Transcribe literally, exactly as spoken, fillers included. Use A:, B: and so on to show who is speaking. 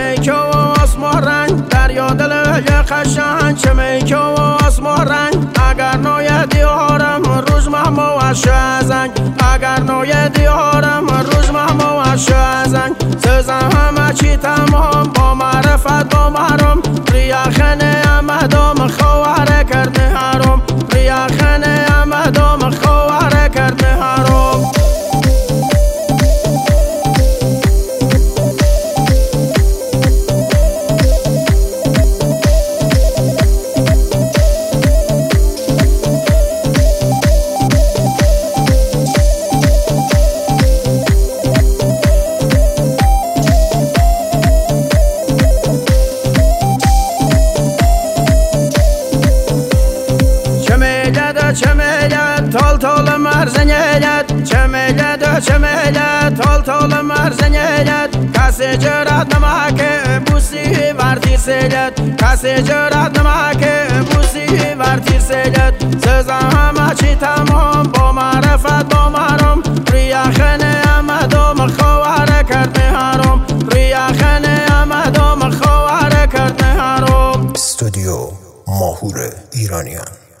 A: چمیک و آسمان رنگ دریا دل یه قشنگ چمیک و آسمان رنگ اگر نوی دیارم روز مهمو اشزنگ اگر نوی دیارم روز مهمو اشزنگ سزن همه چی تمام با معرفت با محرم ریاخنه امدام خواره کرده حرام ریاخنه امدام خواره کرده حرام چمیلت تال تال مرزنیلت چمیلت چمیلت تال تال مرزنیلت کسی جرات نمکه بوسی وردی سیلت کسی جرات نمکه بوسی وردی سیلت سزن همه چی تمام با معرفت با محرم ریاخنه امدام خواره کرده حرام ریاخنه امدام خواره کرده حرام.
B: استودیو ماهور ایرانیان.